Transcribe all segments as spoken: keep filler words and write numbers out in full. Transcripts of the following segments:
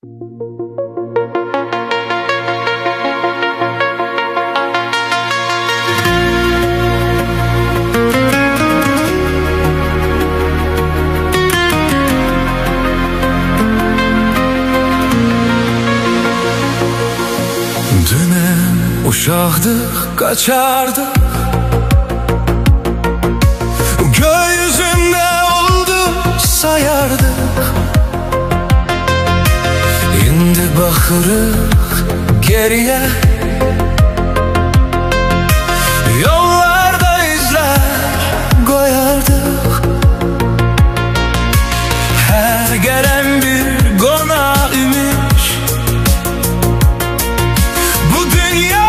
Uşaqdıq, qaçardıq, gökyüzündə oldu sayardıq. İndi baxırıq geriyə, yollarda izlər qoyardıq. Hər gələn bir qonaq imiş, bu dünya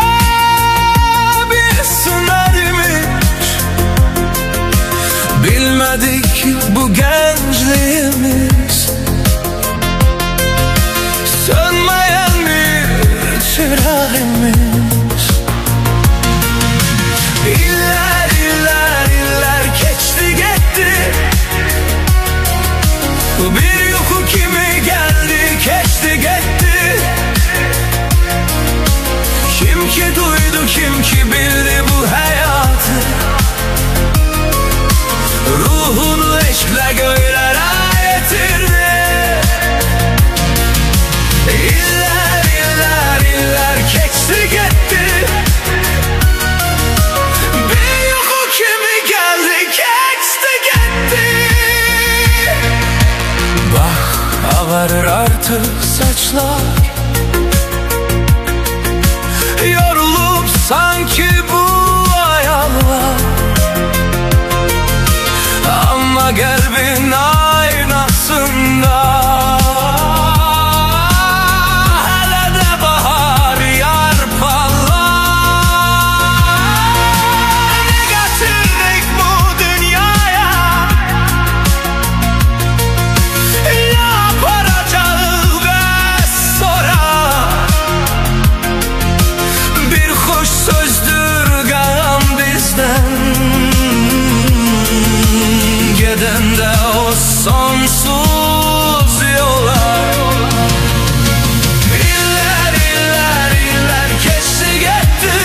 bilmedik ki bu gençliğimiz sönmeyen bir çırağımız. İller iller iller geçti gitti, bir yoku kimi geldi geçti gitti. Kim ki duydu, kim ki bildi bu hayatı, ruhunu eşkle göylere getirdi. İller iller iller geçti gitti, bir yoku kimi geldi geçti gitti. Bak ağarır artık saçlar, yorulup sanki bu hayallar. Ama kalbin aynasında hele de bahar yar parlar. Ne getirdik bu dünyaya, ne yapacağız ve sonra? Bir hoş sözdür gam bizden, giden de o sonsuz yola. İller iller iller geçti gitti,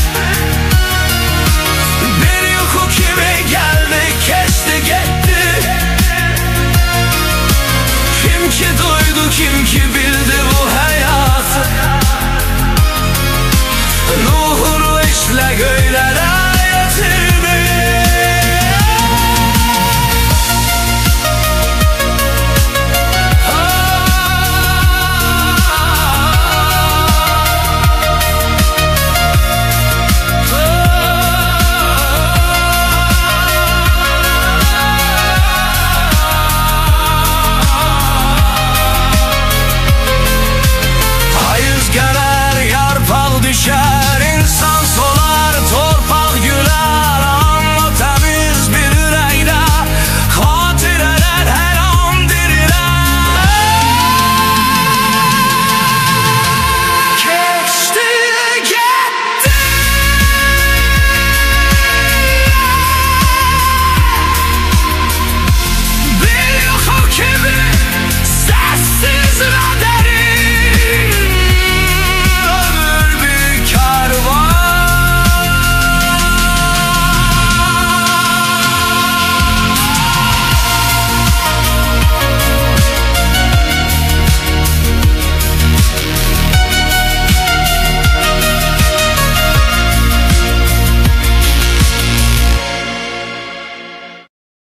bir yoku kimi geldi geçti gitti. Kim ki duydu, kim ki bildi bu hayatı, ruhunu işle göylere getirdi. İnsan solar, torpaq gülər, amma təmiz bir ürəkdə xatirələr hər an dirilər. Keçdi, getdi, bir yoxu kimi səssiz və